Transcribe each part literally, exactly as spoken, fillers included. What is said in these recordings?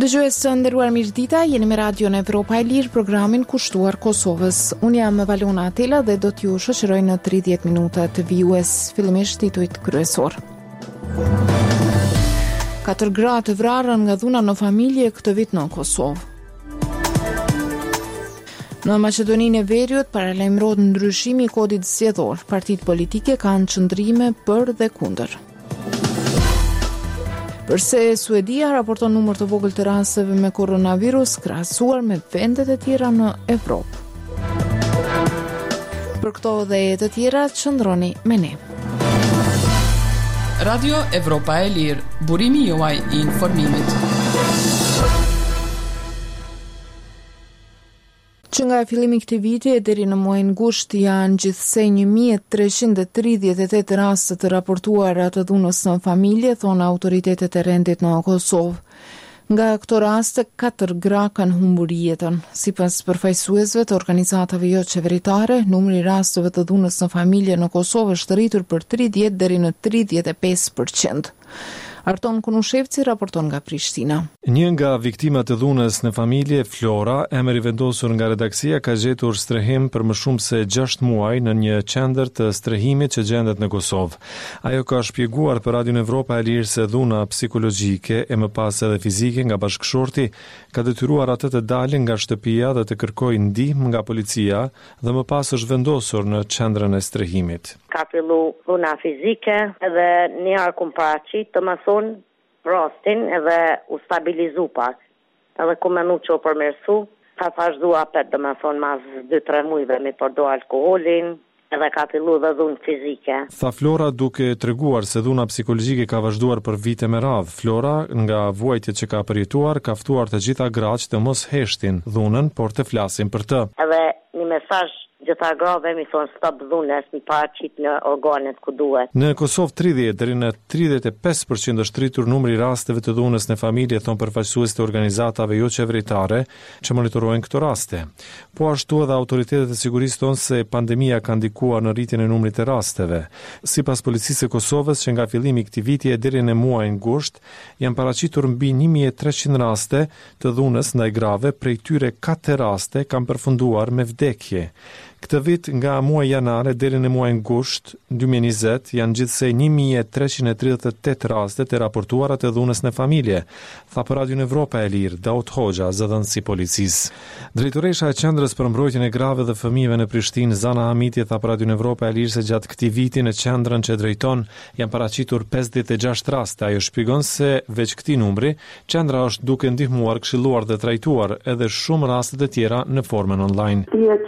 Dëgjues të nderuar, mirëdita, jeni me Radion Evropa e Lirë, programin kushtuar Kosovës. Unë jam Valona Atela dhe do t'ju shoqëroj në tridhjetë minuta të vijues, fillimisht titujt kryesor. Katër gra të vrarën nga dhuna në familje këtë vit në Kosovë. Në Maqedoninë e Veriut paralajmërohet ndryshimi i kodit zgjedhor. Partitë politike kanë qëndrime për dhe kundër. Përse Suedia raporton numër të vogël të rasteve me koronavirus krahasuar me vendet e tjera në Evropë. Për këto dhe të tjera, qëndroni me ne. Radio Evropa e Lirë, burimi juaj i informimit. Që nga fillimi këtij viti e deri në muajin gusht janë gjithsej një mijë e treqind e tridhjetë e tetë raste të raportuara të dhunës në familje, thonë autoritetet e rendit në Kosovë. Nga këto raste, katër gra kanë humbur jetën. Sipas përfaqësuesve të organizatave jo qeveritare, numri i rasteve të dhunës në familje në Kosovë është rritur për tridhjetë deri në tridhjetë e pesë përqind. Arton Kunushevci raporton nga Prishtina. Një nga viktimat e dhunës në familje, Flora, emër i vendosur nga redaksia, ka gjetur strehim për më shumë se gjashtë muaj në një qendër të strehimit që gjendet në Kosovë. Ajo ka shpjeguar për Radion Evropa e Lirë se dhuna psikologjike e më pas edhe fizike nga bashkëshorti ka detyruar atë të dalin nga shtëpia dhe të kërkojë ndihmë nga policia dhe më pas është vendosur në qendrën e strehimit. Ka fillu dhuna fizike edhe një arë kum paraqit të më thonë prostin edhe u stabilizu pak. Edhe ku menu që o përmirësu, ka vazhdu apet dhe më thonë mas dy tre mujve me përdo alkoholin, edhe ka fillu dhe dhunë fizike. Tha Flora duke treguar se dhuna psikologjike ka vazhduar për vite me radhë. Flora, nga vuajtjet që ka përjetuar, ka ftuar të gjitha gratë të mos heshtin dhunën, por të flasin për të. Edhe një mesazh gjitha grave mi thonë stop dhunës, mi paraqit në organet ku duhet. Në Kosovë tridhjetë deri në tridhjetë e pesë përqind është rritur numri i rasteve të dhunës në familje, thon përfaqësues të organizatave jo qeveritare që monitorojnë këto raste. Po ashtu edhe autoritetet e sigurisë thonë se pandemia ka ndikuar në rritjen e numrit të rasteve. Sipas policisë së Kosovës, që nga fillimi i këtij viti e deri në muajin gusht, janë paraqitur mbi një mijë e treqind raste të dhunës ndaj grave, prej tyre katër raste kanë përfunduar me vdekje. Këtë vit nga muaji janare deri në muajin gusht dy mijë e njëzet janë gjithsej një mijë e treqind e tridhjetë e tetë raste të raportuara të dhunës në familje, tha për Radion Evropa e Lirë Daud Hoxha, zëdhënësi policisë. Drejtoresha e qendrës për mbrojtjen e grave dhe fëmijëve në Prishtinë, Zana Hamiti, tha për Radion Evropa e Lirë se gjatë këtij viti në qendrën që drejton janë paraqitur pesëdhjetë e gjashtë raste. Ajo shpjegon se veç këtij numri, qendra është duke ndihmuar, këshilluar dhe trajtuar edhe shumë raste të tjera në formën online.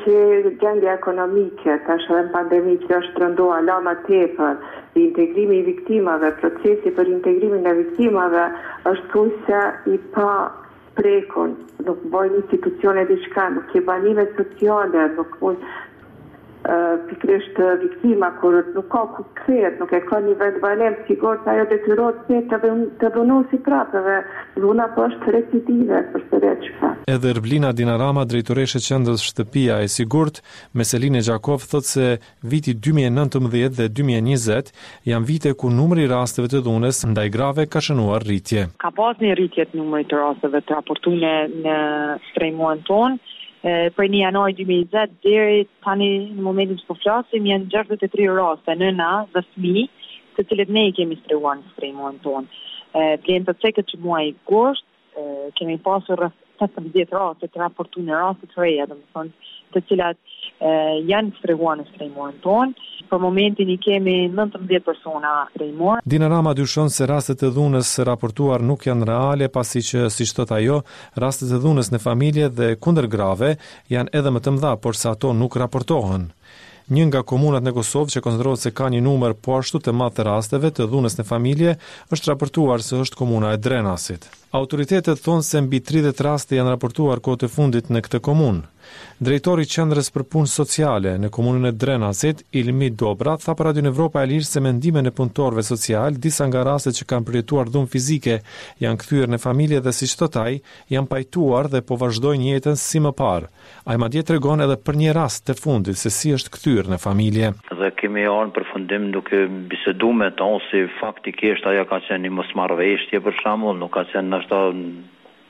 Ekonomike, tash edhe pandemi që është rëndoa lama tepër, integrimi i viktimave, procesi për integrimin e viktimave është thujse i pa prekun, nuk bojnë institucione diçka, nuk ke banime sociale, nuk mund uh, pikrisht viktima, kur nuk ka ku kthehet, nuk e ka një vend banem, sigur se ajo detyrohet se të, të dhunosi prapë dhe dhuna po është recidive për sëreqka. Edhe Erblina Dinarama, drejtoreshe qendrës Shtëpia e Sigurt, me Seline Gjakov, thot se viti dy mijë e nëntëmbëdhjetë dhe dy mijë e njëzet janë vite ku numri i rasteve të dhunës ndaj grave ka shënuar rritje. Ka pas një rritje të numrit të rasteve të raportuar në strehimon ton. Për një janor dy mijë e njëzet deri tani në momentin që po flasim janë gjashtëdhjetë e tre raste nëna dhe fëmijë, të cilët ne i kemi strehuar në strehimon ton. Vjen të cekët që muaji gusht kemi pasur rreth tetëmbëdhjetë raste të raportuar raste të reja, domethënë të cilat e, janë strehuar në strehimon ton. Për momentin i kemi nëntëmbëdhjetë persona strehimor. Dinarama dyshon se rastet e dhunës raportuar nuk janë reale, pasi që, siç thot ajo, rastet e dhunës në familje dhe kundër grave janë edhe më të mëdha, por sa ato nuk raportohen. Një nga komunat në Kosovë që konsiderohet se ka një numër po ashtu të madh të rasteve të dhunës në familje është raportuar se është komuna e Drenasit. Autoritetet thonë se mbi tridhjetë raste janë raportuar kohët e fundit në këtë komunë. Drejtori i Qendrës për Punë Sociale në komunën e Drenasit, Ilmi Dobra, tha për Radion Evropa e Lirë se me ndimin e punëtorëve social, disa nga rastet që kanë përjetuar dhunë fizike janë kthyer në familje dhe siç thot ai, janë pajtuar dhe po vazhdojnë jetën si më parë. Ai madje tregon edhe për një rast të fundit se si është kthyer në familje. Dhe kemi ardhur në përfundim duke biseduar me ta si faktikisht ajo ka qenë një mosmarrëveshje për shembull, nuk ka qenë ashtu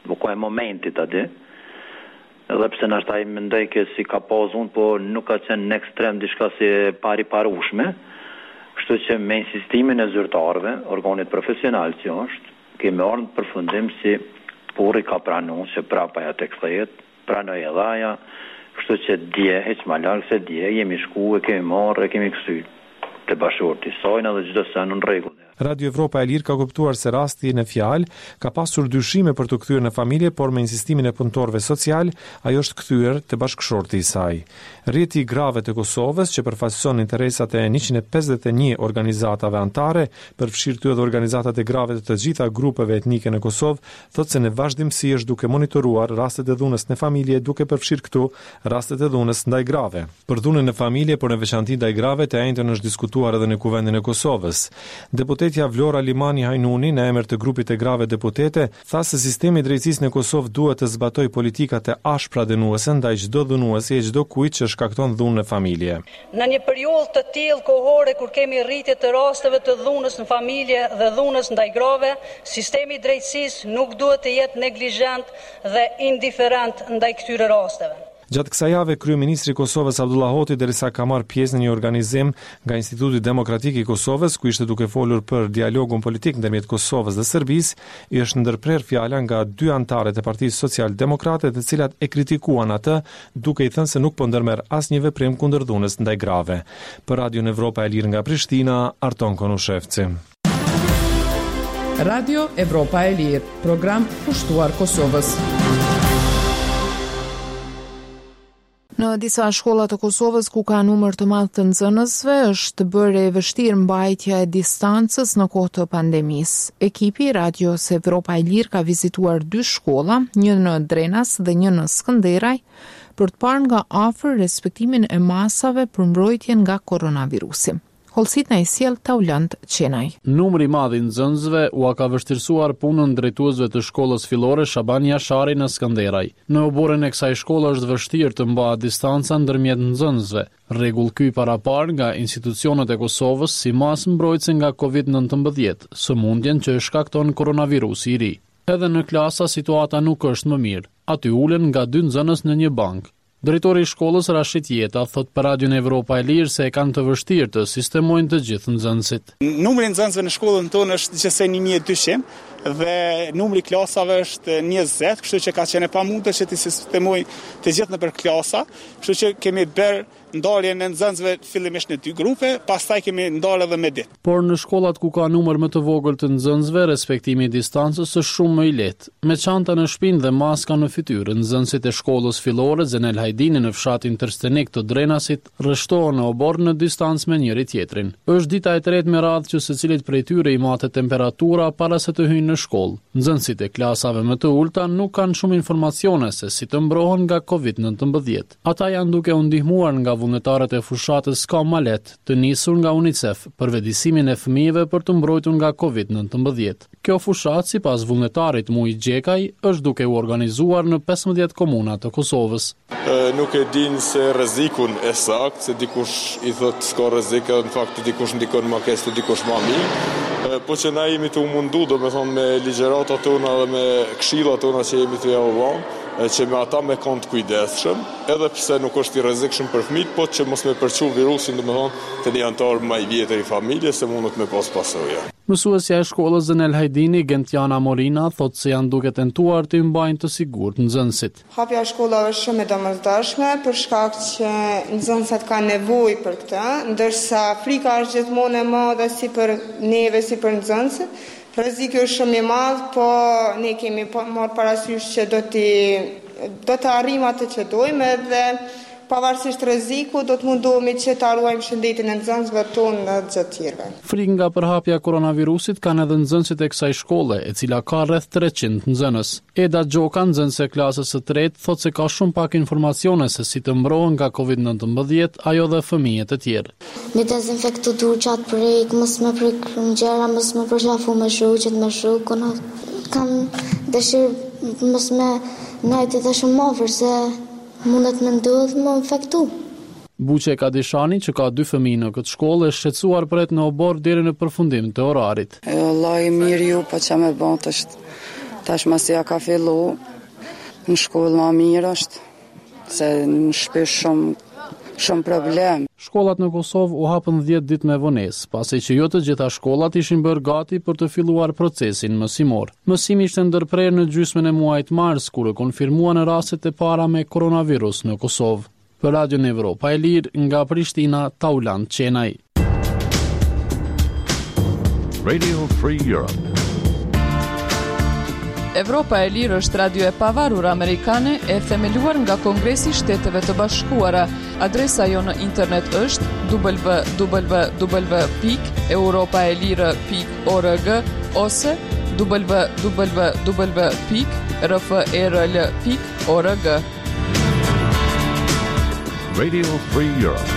po ku e momentit aty. Edhe pse na shtaj mendoj që si ka pas unë, po nuk ka qenë në ekstrem diçka si pari parushme. Kështu që me insistimin e zyrtarëve, organit profesional që është, kemi ardhur në përfundim si puri ka pranuar se prapa ja tek kthehet, pranoi edhe aja. Kështu që dje, heq ma largë se dje, jemi shku e kemi marrë e kemi kësy të bashkërti sajnë dhe çdo sen në rregull. Radio Evropa e Lirë ka kuptuar se rasti në fjalë ka pasur dyshime për të kthyer në familje, por me insistimin e punëtorëve social, ajo është kthyer te bashkëshorti i saj. Rrjeti i grave të Kosovës, që përfaqëson interesat e njëqind e pesëdhjetë e një organizatave anëtare, përfshirë këtu edhe organizatat e grave të të gjitha grupeve etnike në Kosovë, thotë se në vazhdimsi është duke monitoruar rastet e dhunës në familje, duke përfshirë këtu rastet e dhunës ndaj grave. Për dhunën në familje, por në veçanti ndaj grave, të njëjtën është diskutuar edhe në Kuvendin e Kosovës. Deputetja Vlora Limani Hajnuni, në emër të grupit të grave deputete, tha se sistemi i drejtësisë në Kosovë duhet të zbatojë politikat e ashpra dënuese ndaj çdo dënuesi e çdo kujt që shkakton dhunë në familje. Në një periudhë të tillë kohore kur kemi rritje të rasteve të dhunës në familje dhe dhunës ndaj grave, sistemi i drejtësisë nuk duhet të jetë neglizhent dhe indiferent ndaj këtyre rasteve. Gjatë kësaj jave, kryeministri i Kosovës Abdullah Hoti derisa ka marrë pjesë në një organizim nga Instituti Demokratik i Kosovës, ku ishte duke folur për dialogun politik ndërmjet Kosovës dhe Serbisë, i është ndërprer fjala nga dy anëtarët e Partisë Social-Demokrate, të cilat e kritikuan atë, duke i thënë se nuk po ndërmerr asnjë veprim kundër dhunës ndaj grave. Për Radio Evropa e Lirë nga Prishtina, Arton Konushevci. Radio Evropa e Lirë, program pushtuar Kosovës. Në disa shkolla të Kosovës ku ka numër të madh të nxënësve, është bërë e vështirë mbajtja e distancës në kohë të pandemisë. Ekipi Radios Evropa e Lirë ka vizituar dy shkolla, një në Drenas dhe një në Skënderaj, për të parë nga afër respektimin e masave për mbrojtjen nga koronavirusi. Holsit në i sjell Taulant Qenaj. Numri i madh i nxënësve u ka vështirësuar punën drejtuesve të shkollës fillore Shaban Jashari në Skënderaj. Në oborën e kësaj shkolle është vështirë të mbahet distanca ndërmjet nxënësve. Rregull ky parapar nga institucionet e Kosovës si masë mbrojtëse nga kovid nëntëmbëdhjetë, sëmundjen që shkakton koronavirusi i ri. Edhe në klasa situata nuk është më mirë. Aty ulen nga dy nxënës në një bankë. Drejtori i shkollës Rashid Jeta thot për Radion Evropa e Lirë se e kanë të vështirë të sistemojnë të gjithë nxënësit. Numri i nxënësve në shkollën tonë është gjithsej një mijë e dyqind dhe numri i klasave është njëzet, kështu që ka qenë e pamundur që të sistemojnë të gjithë nëpër klasa, kështu që kemi bërë ndarjen e nxënësve fillimisht në dy grupe, pastaj kemi ndarë edhe me ditë. Por në shkollat ku ka numër më të vogël të nxënësve, respektimi i distancës është shumë më i lehtë. Me çanta në shpinë dhe maska në fytyrë, nxënësit e shkollës fillore Zenel Hajdini në fshatin Trstenik të Drenasit rreshtohen në obor në distancë me njëri tjetrin. Është dita e tretë me radhë që secilit prej tyre i matet temperatura para se të hyjnë në shkollë. Nxënësit e klasave më të ulta nuk kanë shumë informacione se si të mbrohen nga kovid nëntëmbëdhjetë. Ata janë duke u ndihmuar nga vullnetarët e fushatës Ska Malet, të nisur nga UNICEF për vetëdijsimin e fëmijëve për të mbrojtur nga kovid nëntëmbëdhjetë. Kjo fushat, sipas vullnetarit Muj Gjekaj, është duke u organizuar në pesëmbëdhjetë komuna të Kosovës. Nuk e din se rrezikun e saktë, se dikush i thot s'ka rrezik, në fakt dikush ndikon më keq, dikush më mirë. Po që na jemi të mundu, do me thonë me ligjeratat tona dhe me këshillat tona që jemi të javë që me ata me kanë të kujdesshëm, edhe pse nuk është i rrezikshëm për fëmijët, po që mos me përçu virusin, do me thonë të një antar më i vjetër i familjes se mundet me pas pasojë. Mësuesja e shkollës Zenel Hajdini, Gentiana Morina, thotë se janë duke tentuar të mbajnë të sigurt nxënësit. Hapja e shkollave është shumë e domosdoshme për shkak që nxënësat kanë nevojë për këtë, ndërsa frika është gjithmonë e madhe si për neve si për nxënësit. Rreziku është shumë i madh, po ne kemi marrë parasysh që do të do të arrijmë atë që dojmë dhe pavarësisht rrezikut do të mundohemi që të ruajmë shëndetin e nxënësve tonë dhe të tjerëve. Frikë nga përhapja e koronavirusit kanë edhe nxënësit e kësaj shkolle, e cila ka rreth treqind nxënës. Eda Gjoka, nxënëse e klasës së tretë, thotë se ka shumë pak informacione se si të mbrohen nga kovid nëntëmbëdhjetë ajo dhe fëmijët e tjerë. Me dezinfektu duqat prek, mos me prek ngjëra, mos me përqafu me shoqet, me shokun. Kam dëshirë mos me najtë dhe shumë ofër se mundet me ndodhë më infektu. Buqe Kadishani, që ka dy fëmijë në këtë shkollë, është shqetësuar pret në obor deri në përfundim të orarit. E Allah i mirë ju, po që me bënd është Tashmë si ja ka fillu, në shkollë ma mirë është, se në shtëpi shumë, shumë problem. Shkollat në Kosovë u hapën dhjetë ditë me vonesë, pasi që jo të gjitha shkollat ishin bërë gati për të filluar procesin mësimor. Mësimi ishte ndërprerë në gjysmën e muajit mars, kur e konfirmuan rastet e para me koronavirus në Kosovë. Për Radion Evropa e Lirë, nga Prishtina, Taulant Qenaj. Radio Free Europe. Evropa e Lirë është radio e pavarur amerikane e themeluar nga Kongresi i Shteteve të Bashkuara. Adresa jo në internet është w w w pikë europaelire pikë org ose w w w pikë r f e r l pikë org. Radio Free Europe.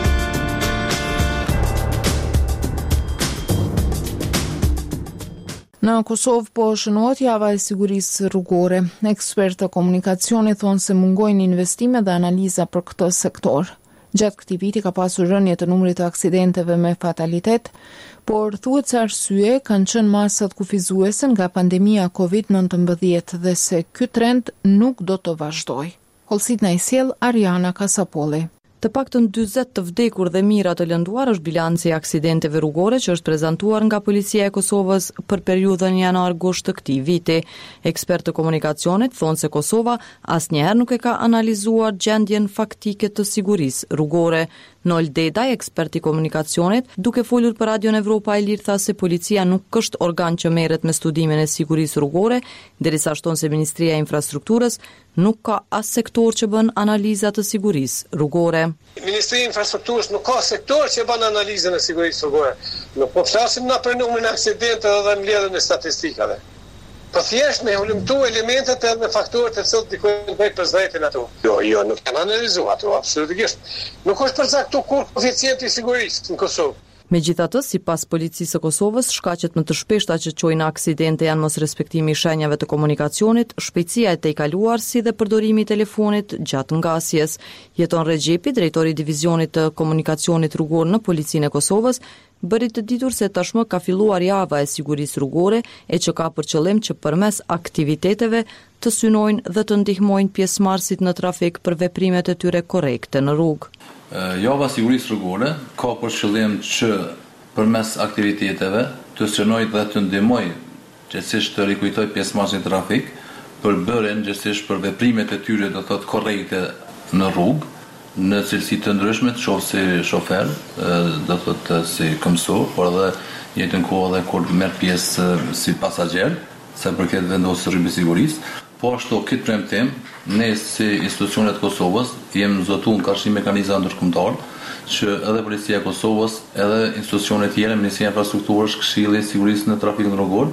Në Kosovë po shënohet java e sigurisë rrugore. Ekspertë të komunikacionit thonë se mungojnë investime dhe analiza për këtë sektor. Gjatë këtij viti ka pasur rënje të numrit të aksidenteve me fatalitet, por thuhet se arsye kanë qenë masat kufizuese nga pandemia covid nëntëmbëdhjetë dhe se ky trend nuk do të vazhdojë. Holsit na i sjell Ariana Kasapolli. Të paktën dyzet të vdekur dhe mijëra të lënduar është bilanci i aksidenteve rrugore që është prezantuar nga Policia e Kosovës për periudhën janar-gusht të këtij viti. Ekspertë të komunikacionit thonë se Kosova asnjëherë nuk e ka analizuar gjendjen faktike të sigurisë rrugore. Nol Dedaj, ekspert i komunikacionit, duke folur për Radion Evropa e Lirë, tha se policia nuk është organ që merret me studimin e sigurisë rrugore, derisa shton se Ministria e Infrastrukturës nuk ka as sektor që bën analiza të sigurisë rrugore. Ministria e Infrastrukturës nuk ka sektor që bën analizën e sigurisë rrugore. Nuk po flasim na për numrin e aksidenteve dhe mbledhjen e statistikave. Po thjesht me hulumtu elementet edhe faktorët e cilët dikojnë bëjt për zëjtin ato. Jo, jo, nuk kanë analizuar ato, absolutisht. Nuk është përcaktuar kur koeficienti i sigurisë në Kosovë. Megjithatë, sipas Policisë së Kosovës, shkaqet më të shpeshta që çojnë aksidente janë mos respektimi i shenjave të komunikacionit, shpejtësia e tejkaluar si dhe përdorimi i telefonit gjatë ngasjes. Jeton Rexhepi, drejtori i divizionit të komunikacionit rrugor në Policinë e Kosovës, bëri të ditur se tashmë ka filluar java e sigurisë rrugore e që ka për qëllim që përmes aktiviteteve të synojnë dhe të ndihmojnë pjesëmarrësit në trafik për veprimet e tyre korrekte në rrugë. Java sigurisë rrugore ka për qëllim që përmes aktiviteteve të synojë dhe të ndihmojë gjithsesi të rikujtoj pjesëmarrësit në trafik për bërjen gjithsesi për veprimet e tyre do thotë korrekte në rrugë, në cilësi të ndryshme, qoftë si shofer, do thotë si këmësor, por edhe njëjtën kohë edhe kur merr pjesë si pasagjer, sa përket vendosjes rrugës sigurisë. Po ashtu këtë premtim, ne si institucionet Kosovës jemi zotuar në karshi mekanizma ndërkombëtar që edhe Policia e Kosovës, edhe institucionet tjera, Ministria e Infrastrukturës, Këshilli i Sigurisë në trafikun rrugor,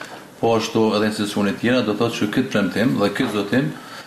po ashtu edhe institucionet tjera do thotë që këtë premtim dhe këtë zotim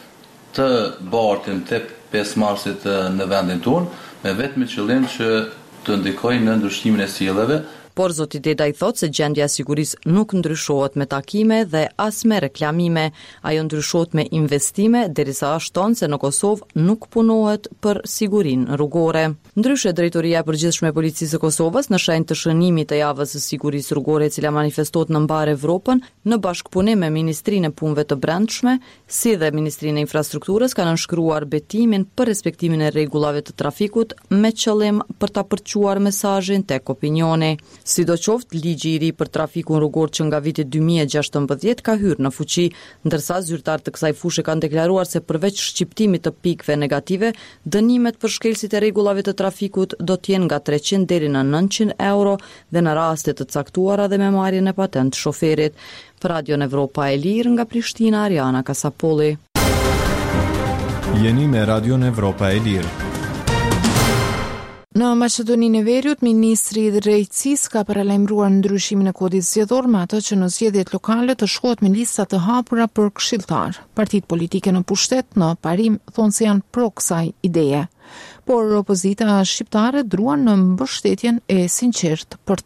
të bartin të pjesëmarrësit në vendin tonë me vetëm qëllim që të ndikojnë në ndryshimin e sjelljeve. Por zoti Dedaj thot se gjendja e sigurisë nuk ndryshohet me takime dhe as me reklamime, ajo ndryshohet me investime, derisa shton se në Kosovë nuk punohet për sigurinë rrugore. Ndryshe, Drejtoria e Përgjithshme e Policisë së Kosovës në shenjë të shënimit të javës së sigurisë rrugore, e cila manifestohet në mbar Evropën, në bashkëpunim me Ministrinë e Punëve të Brendshme, si dhe Ministrinë e Infrastrukturës, kanë nënshkruar betimin për respektimin e rregullave të trafikut me qëllim për ta përçuar mesazhin tek opinioni. Sidoqoftë, ligji i ri për trafikun rrugor që nga viti dy mijë e gjashtëmbëdhjetë ka hyrë në fuqi, ndërsa zyrtarët të kësaj fushë kanë deklaruar se përveç shqiptimit të pikëve negative, dënimet për shkelësit e rregullave të trafikut do të jenë nga treqind deri në nëntëqind euro dhe në raste të caktuara dhe me marrjen e patent shoferit. Për Radion Evropa e Lirë nga Prishtina, Ariana Kasapolli. Jeni me Radion Evropa e Lirë. Në Maqedoninë e Veriut, Ministri i Drejtësisë ka paralajmëruar ndryshimin e kodit zgjedhor me atë që në zgjedhjet lokale të shkohet me lista të hapura për këshilltar. Partitë politike në pushtet në parim thonë se janë pro kësaj ideje, por opozita shqiptare druan në mbështetjen e sinqertë për të.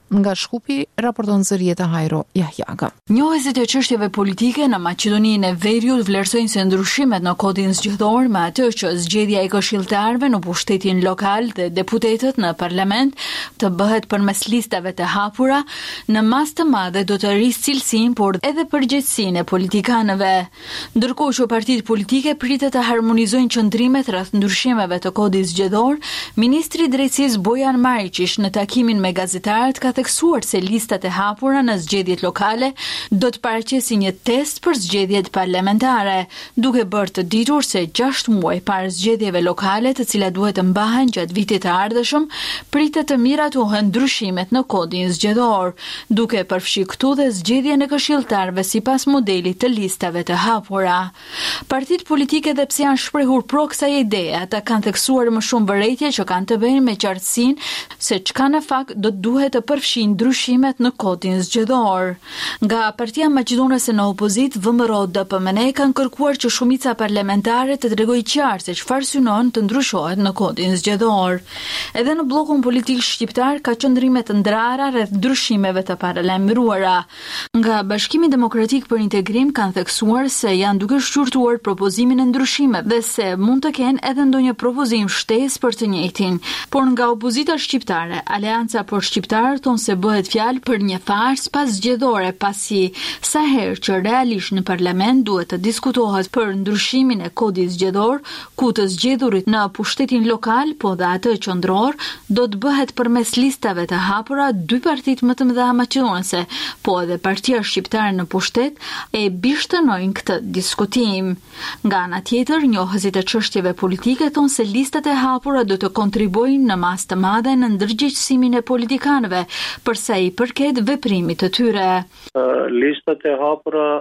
Nga Shkupi raporton Zërieta Hajro Jahjaga. Njohësit e çështjeve politike në Maqedoninë e Veriut vlerësojnë se ndryshimet në kodin zgjedhor me atë që zgjedhja e këshilltarëve në pushtetin lokal dhe deputetët në parlament të bëhet përmes listave të hapura, në mas të madhe do të rrisë cilësinë, por edhe përgjegjësinë e politikanëve. Ndërkohë që partitë politike pritet të harmonizojnë qëndrimet rreth ndryshimeve të kodit zgjedhor, ministri i drejtësisë Bojan Mariqish në takimin me gazetarët ka theksuar se listat e hapura në zgjedhjet lokale do të paraqesin një test për zgjedhjet parlamentare, duke bërë të ditur se gjashtë muaj para zgjedhjeve lokale, të cilat duhet të mbahen gjatë vitit të ardhshëm, pritet të miratohen ndryshimet në kodin zgjedhor, duke përfshirë këtu dhe zgjedhjen e këshilltarëve sipas modelit të listave të hapura. Partitë politike dhe pse janë shprehur pro kësaj ideje, ata kanë theksuar më shumë vërejtje që kanë të bëjnë me qartësinë se çka në fakt do të duhet të përfshirë ndryshimet në kodin zgjedhor. Nga Partia Maqedonese në opozit, V M R O D P M N kanë kërkuar që shumica parlamentare të tregojë qartë se çfarë synon të ndryshohet në kodin zgjedhor. Edhe në bllokun politik shqiptar ka qëndrime të ndrara rreth ndryshimeve të paralajmëruara. Nga Bashkimi Demokratik për Integrim kanë theksuar se janë duke shqyrtuar propozimin e ndryshimeve dhe se mund të kenë edhe ndonjë propozim shtesë për të njëjtin. Por nga opozita shqiptare, Aleanca për Shqiptarë thonë se bëhet fjalë për një farsë pas zgjedhore, pasi sa herë që realisht në parlament duhet të diskutohet për ndryshimin e kodit zgjedhor, ku të zgjedhurit në pushtetin lokal, po dhe atë qendror, do të bëhet përmes listave të hapura. Dy partitë më të mëdha maqedonese, po edhe Partia Shqiptare në pushtet, e bishtënojnë këtë diskutim. Nga ana tjetër, njohësit e çështjeve politike thonë se listat e hapura do të kontribuojnë në masë të madhe në ndërgjegjësimin e politikanëve, përsa i përket veprimit të tyre. Uh, listat e hapura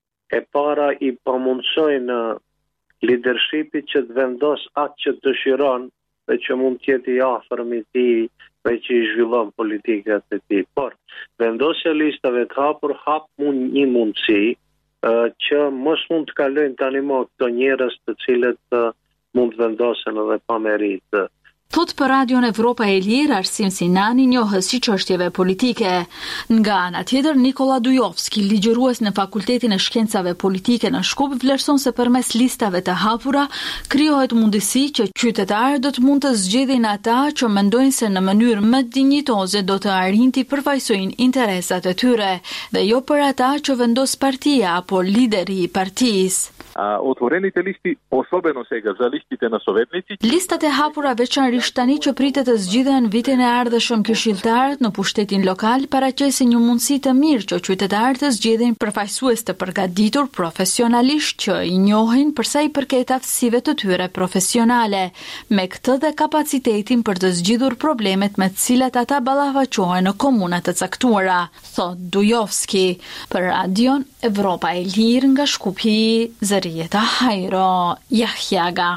e para i përmundsojnë leadershipit që të vendos atë që dëshiron dhe që mund të jetë i afër me tij dhe që i zhvillon politikat e tij. Por vendosja e listave të hapur hap mund një mundësi uh, që mos mund të kalojnë tani më këto njerëz të cilët uh, mund të vendosen edhe pa meritë. Thot për Radion Evropa e Lirë Arsim Sinani, njohës i çështjeve politike. Nga ana tjetër, Nikola Dujovski, ligjërues në Fakultetin e Shkencave Politike në Shkup, vlerëson se përmes listave të hapura krijohet mundësi që qytetarët do të mund të zgjedhin ata që mendojnë se në mënyrë më dinjitoze do të arrijnë të përfaqësojnë interesat e tyre, dhe jo për ata që vendos partia apo lideri i partisë. A otvoreните листи, особено сега за листите на советници. Listat e hapura veçanërisht tani që pritet të zgjidhen vitin e ardhshëm këshilltarët në pushtetin lokal paraqesin një mundësi të mirë që qytetarët të zgjedhin përfaqësues të përgatitur profesionalisht që i njohin përsa i përket aftësive të tyre profesionale, me këtë dhe kapacitetin për të zgjidhur problemet me të cilat ata ballafaqohen në komuna të caktuara, thot Dujovski. Për Radion Evropa e Lirë nga Shkupi, Zërieta Hajro Jahjaga.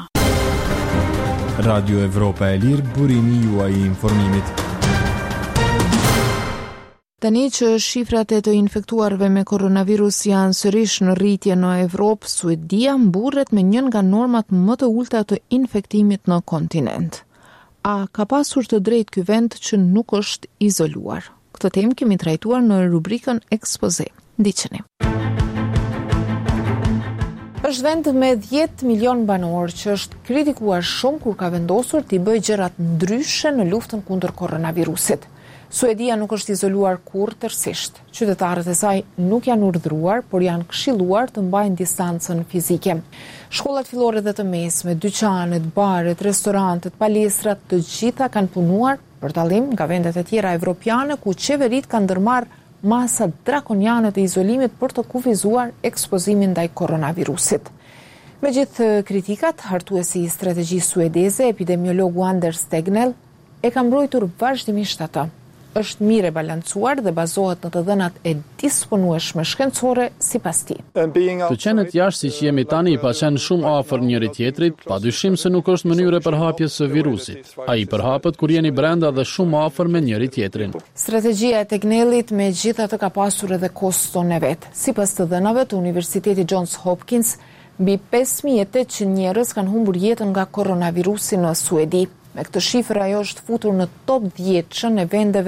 Radio Evropa e Lirë, burimi juaj i informimit. Tani që shifrat e të infektuarve me koronavirus janë sërish në rritje në Evropë, Suedia mburret me njën nga normat më të ulta të infektimit në kontinent. A ka pasur të drejtë ky vend që nuk është izoluar? Këtë temë kemi trajtuar në rubrikën Ekspoze. Ndiqeni. Është vend me dhjetë milion banor që është kritikuar shumë kur ka vendosur t'i bëjë gjërat ndryshe në luftën kundër koronavirusit. Suedia nuk është izoluar kur tërësisht. Qytetarët e saj nuk janë urdhëruar, por janë këshilluar të mbajnë distancën fizike. Shkollat fillore dhe të mesme, dyqanet, baret, restorantet, palestrat, të gjitha kanë punuar për dallim nga vendet e tjera evropiane ku qeverit kanë ndërmarrë masa drakoniane të izolimit për të kufizuar ekspozimin ndaj koronavirusit. Megjithë kritikat, hartuesi i strategjisë suedeze, epidemiologu Anders Tegnell, e ka mbrojtur vazhdimisht atë. Është mirë e balancuar dhe bazohet në të dhënat e disponueshme shkencore sipas tij. Të qenet jashtë siç jemi tani pa qenë shumë afër njëri tjetrit, padyshim se nuk është mënyrë e përhapjes së virusit. Ai përhapet kur jeni brenda dhe shumë afër me njëri tjetrin. Strategjia e Tegnellit megjithatë ka pasur edhe koston e vet. Sipas të dhënave të Universitetit Johns Hopkins, mbi pesë mijë e tetëqind njerëz kanë humbur jetën nga koronavirusi në Suedi. Me këtë shifër ajo është futur në top dhjetëshën e vendeve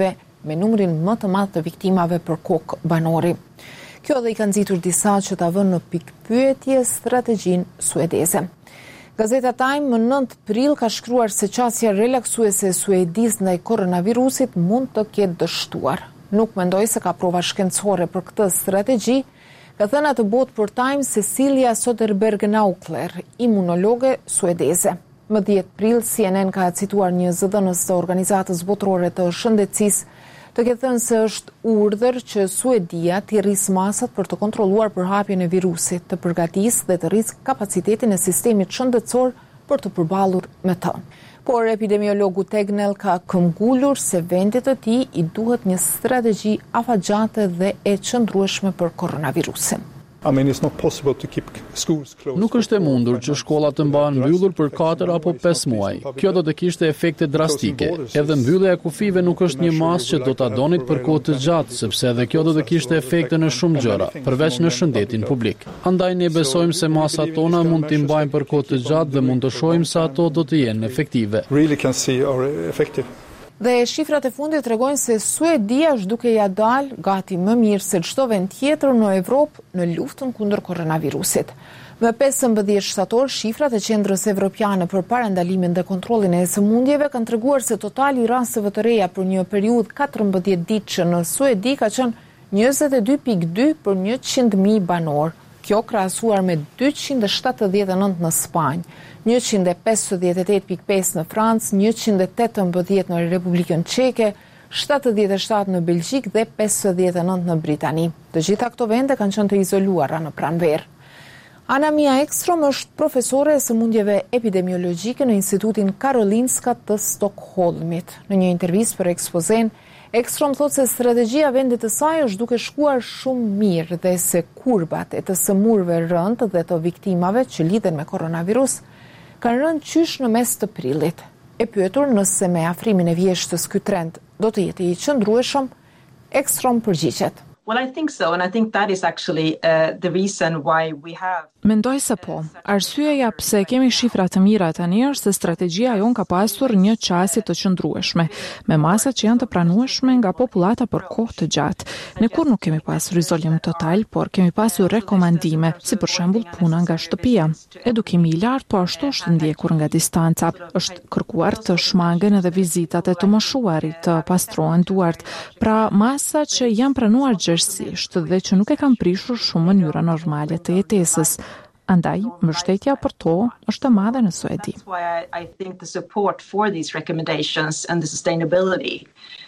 me numrin më të madh të viktimave për kokë banori. Kjo dhe i ka nxitur disa që ta vënë në pikpyetje strategjinë suedeze. Gazeta Time më nëntë prill ka shkruar se qasja relaksuese e Suedis ndaj koronavirusit mund të ketë dështuar. Nuk mendoj se ka prova shkencore për këtë strategji, ka thënë atë botë për Time Cecilia Soderberg-Naukler, imunologe suedeze. Më dhjetë prill C N N ka cituar një zëdhënës të Organizatës Botërore të Shëndetësisë të ketë thënë se është urdhër që Suedia t'i rrisë masat për të kontrolluar përhapjen e virusit, të përgatisë dhe të rrisë kapacitetin e sistemit shëndetësor për të përballur me të. Por epidemiologu Tegnell ka këmbgulur se vendit të tij i duhet një strategji afatgjate dhe e qëndrueshme për koronavirusin. I mean, it's not possible to keep schools closed. Nuk është e mundur që shkollat të mbahen mbyllur për katër apo pesë muaj. Kjo do të kishte efekte drastike. Edhe mbyllja e kufive nuk është një masë që do ta donit për kohë të gjatë, sepse edhe kjo do të kishte efekte në shumë gjëra, përveç në shëndetin publik. Andaj ne besojmë se masat tona mund t'i mbajmë për kohë të gjatë dhe mund të shohim se ato do të jenë efektive. Really can see are effective. Dhe shifrat e fundit tregojnë se Suedia është duke ja dalë gati më mirë se çdo vend tjetër në Evropë në luftën kundër koronavirusit. Më pesëmbëdhjetë shtator, shifrat e Qendrës Evropiane për parandalimin dhe kontrollin e sëmundjeve kanë treguar se totali i rasteve të reja për një periudhë katërmbëdhjetë ditësh në Suedi ka qenë njëzet e dy pikë dy për njëqind mijë banor. Kjo krahasuar me dyqind e shtatëdhjetë e nëntë në Spanjë, njëqind e pesëdhjetë e tetë pikë pesë në Francë, njëqind e tetëmbëdhjetë në Republikën Çeke, shtatëdhjetë e shtatë në Belgjik dhe pesëdhjetë e nëntë në Britani. Të gjitha këto vende kanë qenë të izoluara në pranverë. Ana Mia Ekstrom është profesore e sëmundjeve epidemiologjike në Institutin Karolinska të Stockholmit. Në një intervistë për Ekspozen, Ekstrom thotë se strategjia vendit të saj është duke shkuar shumë mirë dhe se kurbat e të sëmurëve rënd dhe të viktimave që lidhen me koronavirus kanë rënë qysh në mes të prillit. E pyetur nëse me afrimin e vjeshtës ky trend do të jetë i qëndrueshëm, Ekstrom përgjigjet. Well, I think so, and I think that is actually uh, the reason why we have. Mendoj se po. Arsyeja pse kemi shifra të mira tani është se strategjia jon ka pasur një qasje të qëndrueshme, me masa që janë të pranueshme nga popullata për kohë të gjatë. Ne kur nuk kemi pasur izolim total, por kemi pasur rekomandime, si për shembull puna nga shtëpia. Edukimi i lartë po ashtu është ndjekur nga distanca. Është kërkuar të shmangen edhe vizitat e të moshuarit, të pastrohen duart, pra masa që janë pranuar gjërësisht dhe që nuk e kanë prishur shumë mënyra normale të jetesës. Andaj, mbështetja për to është e madhe në Suedi. That's why I, I think the support for these recommendations and the sustainability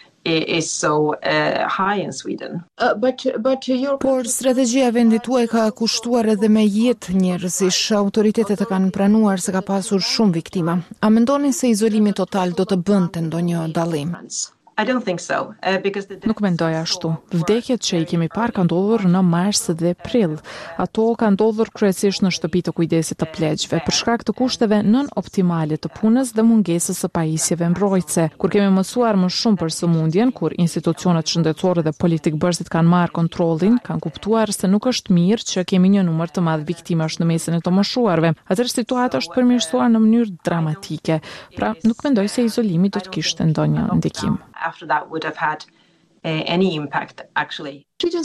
is so uh, high in Sweden. Uh, but, but your... Por strategjia e vendit tuaj ka kushtuar edhe me jetë njerëzish. Autoritetet e kanë pranuar se ka pasur shumë viktima. A mendoni se izolimi total do të bënte ndonjë dallim? I don't think so, uh, because the... Nuk mendoj ashtu. Vdekjet që i kemi parë kanë ndodhur në mars dhe prill. Ato kanë ndodhur kryesisht në shtëpi të kujdesit të pleqjve, për shkak të kushteve nën optimale të punës dhe mungesës së pajisjeve mbrojtëse. Kur kemi mësuar më shumë për sëmundjen, kur institucionet shëndetësore dhe politikbërësit kanë marrë kontrollin, kanë kuptuar se nuk është mirë që kemi një numër të madh viktimash në mesin e të moshuarve. Atëherë situata është përmirësuar në mënyrë dramatike. Pra, nuk mendoj se izolimi do të kishte ndonjë ndikim. After that would have had uh, any impact actually.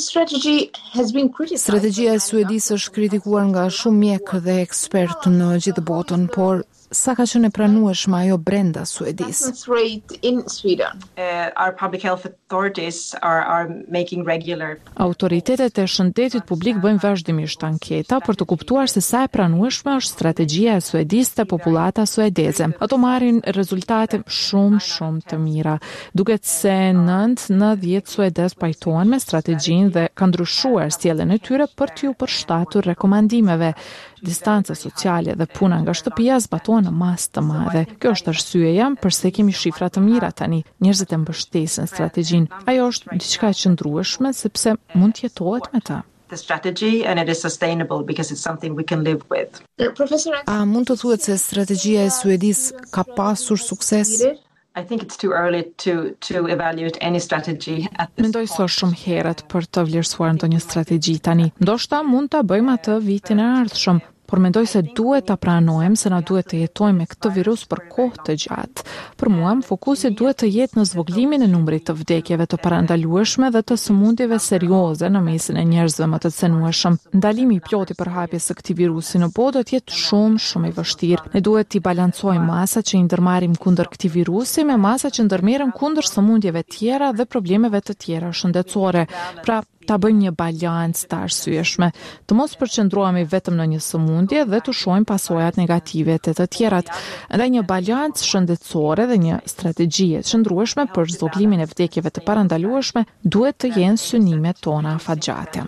Strategjia e Suedisë është kritikuar nga shumë mjekë dhe ekspertë në gjithë botën, por sa ka qenë e pranueshme ajo brenda Suedisë? Uh, our public health authorities are, are making regular. Autoritetet e shëndetit publik bëjnë vazhdimisht anketa për të kuptuar se sa e pranueshme është strategjia e Suedisë te popullata suedeze. Ato marrin rezultate shumë shumë të mira. Duket se nëntë në dhjetë suedez pajtohen me strategjinë dhe kanë ndryshuar sjelljen e tyre për t'ju përshtatur rekomandimeve. Distanca sociale dhe puna nga shtëpia zbatohen në masë të madhe. Kjo është arsyeja pse kemi shifra të mira tani. Njerëzit e mbështesin strategjinë. Ajo është diçka e qëndrueshme sepse mund të jetohet me ta. The strategy and it is sustainable because it's something we can live with. A mund të thuhet se strategjia e Suedisë ka pasur sukses? I think it's too early to to evaluate any strategy at this Mendoj se është shumë herët për të vlerësuar ndonjë strategji tani. Ndoshta mund ta bëjmë atë vitin e ardhshëm, por mendoj se duhet ta pranojmë se na duhet të jetojmë me këtë virus për kohë të gjatë. Për mua, fokusi duhet të jetë në zvoglimin e numrit të vdekjeve të parandalueshme dhe të sëmundjeve serioze në mesin e njerëzve më të cenueshëm. Ndalimi i plotë i përhapjes së këtij virusi në botë do të jetë shumë, shumë i vështirë. Ne duhet të balancojmë masat që i ndërmarrim kundër këtij virusi me masat që ndërmerrem kundër sëmundjeve tjera dhe problemeve të tjera shëndetësore. Pra, ta bëjmë një balancë të arsyeshme, të mos përqendrohemi vetëm në një sëmundje dhe të shohim pasojat negative të të tjerat. Ndaj një balancë shëndetësore dhe një strategji e qëndrueshme për zvoglimin e vdekjeve të parandalueshme duhet të jenë synimet tona afatgjate.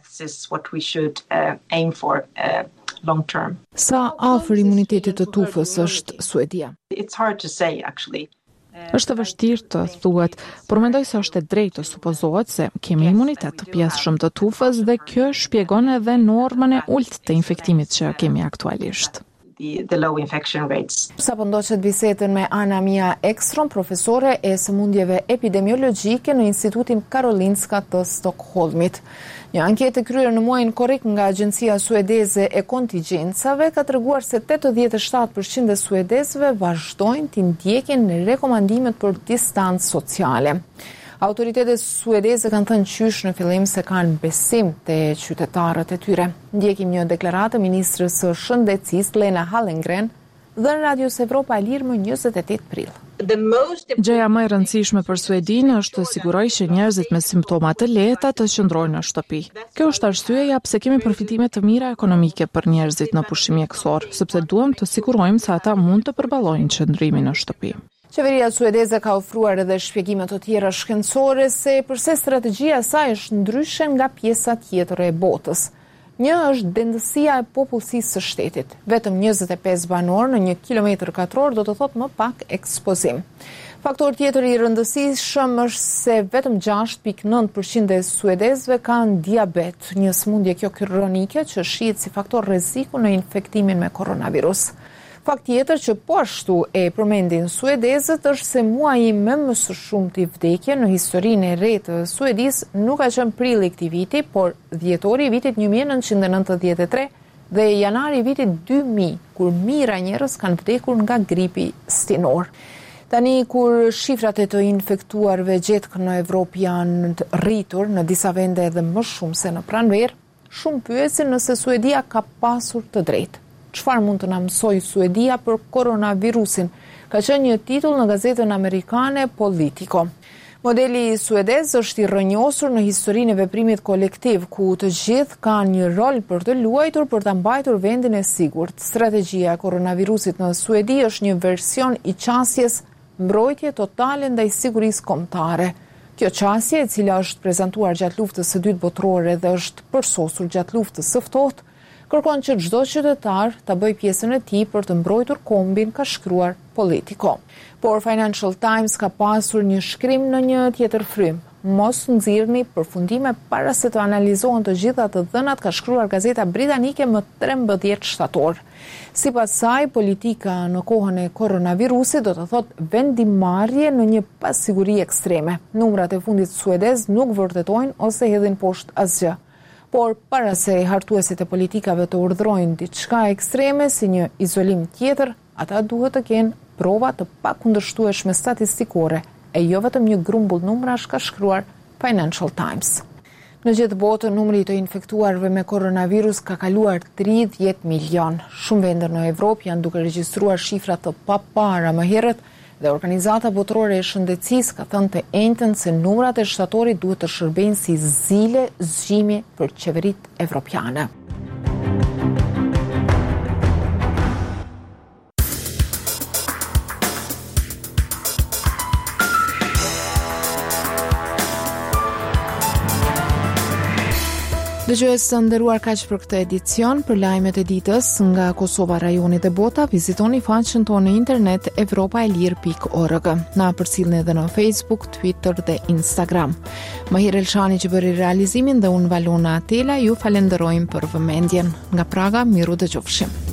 Long term. Sa afër imunitetit të tufës është Suedia? It's hard to say actually. Është e vështirë të thuhet, por mendoj se është e drejtë të supozohet se kemi imunitet të pjesshëm të tufës dhe kjo shpjegon edhe normën e ulët të infektimit që kemi aktualisht. The, the low infection rates. Sa po ndoqet bisedën me Ana Mia Ekstrom, profesore e sëmundjeve epidemiologjike në Institutin Karolinska të Stockholmit. Një anketë e kryer në muajin korrik nga Agjencia Suedeze e Kontingjencave ka treguar se tetëdhjetë e shtatë përqind e suedezëve vazhdojnë të ndjekin rekomandimet për distancë sociale. Autoritetet suedeze kanë thënë qysh në fillim se kanë besim te qytetarët e tyre. Ndjekim një deklaratë ministrës së shëndetësisë Lena Hallengren dhe në Radios Evropa e Lirë më njëzet e tetë prill. Gjëja më e rëndësishme për Suedinë është të sigurojë që njerëzit me simptoma të lehta të qëndrojnë në shtëpi. Kjo është arsyeja pse kemi përfitime të mira ekonomike për njerëzit në pushim mjekësor, sepse duam të sigurojmë se ata mund të përballojnë qëndrimin në shtëpi. Qeveria suedeze ka ofruar edhe shpjegime të tjera shkencore se përse strategjia e saj është ndryshe nga pjesa tjetër e botës. Një është dendësia e popullsisë së shtetit. Vetëm njëzet e pesë banor në një kilometër katror do të thotë më pak ekspozim. Faktor tjetër i rëndësishëm është se vetëm gjashtë pikë nëntë përqind e suedezëve kanë diabet, një sëmundje kjo kronike që shihet si faktor rreziku në infektimin me koronavirus. Fakt tjetër që po ashtu e përmendin suedezët është se muaji me më së shumti i vdekje në historinë e re të Suedisë nuk ka qenë prilli këtij viti, por dhjetori i vitit një mijë e nëntëqind e nëntëdhjetë e tre dhe janari i vitit dy mijë, kur mijëra njerëz kanë vdekur nga gripi stinor. Tani kur shifrat e të infektuarve gjetk në Evropë janë rritur në disa vende edhe më shumë se në pranverë, shumë pyesin nëse Suedia ka pasur të drejtë. Çfarë mund të na mësoj Suedia për koronavirusin? Ka qenë një titull në gazetën amerikane Politico. Modeli suedez është i rrënjosur në historinë e veprimit kolektiv, ku të gjithë kanë një rol për të luajtur për ta mbajtur vendin e sigurt. Strategjia e koronavirusit në Suedi është një version i qasjes mbrojtje totale ndaj sigurisë kombëtare. Kjo qasje, e cila është prezantuar gjatë luftës së dytë botërore dhe është përsosur gjatë luftës së ftohtë, kërkon që çdo qytetar ta bëjë pjesën e tij për të mbrojtur kombin, ka shkruar Politico. Por Financial Times ka pasur një shkrim në një tjetër frym. Mos nxirrni përfundime para se të analizohen të gjitha të dhënat, ka shkruar gazeta britanike më trembëdhjetë shtator. Sipas saj, politika në kohën e koronavirusit do të thotë vendimarrje në një pasiguri ekstreme. Numrat e fundit suedez nuk vërtetojnë ose hedhin poshtë asgjë. Por para se hartuesit e politikave të urdhrojnë diçka ekstreme si një izolim tjetër, ata duhet të kenë prova të pakundërshtueshme statistikore e jo vetëm një grumbull numrash, ka shkruar Financial Times. Në gjithë botën numri të infektuarve me koronavirus ka kaluar tridhjetë milion. Shumë vende në Evropë janë duke regjistruar shifra të papara më herët dhe Organizata Botërore e Shëndetësisë ka thënë të njëjtën se numrat e shtatorit duhet të shërbejnë si zile zgjimi për qeveritë evropiane. Dëgjues të nderuar, kaq për këtë edicion. Për lajmet e ditës nga Kosova, rajoni dhe bota, vizitoni faqen tonë në internet evropaelir pikë org. Na përcjellni edhe në Facebook, Twitter dhe Instagram. Mahir Elshani që bëri realizimin dhe unë Valona Atela ju falenderojmë për vëmendjen. Nga Praga, miru dëgjofshim.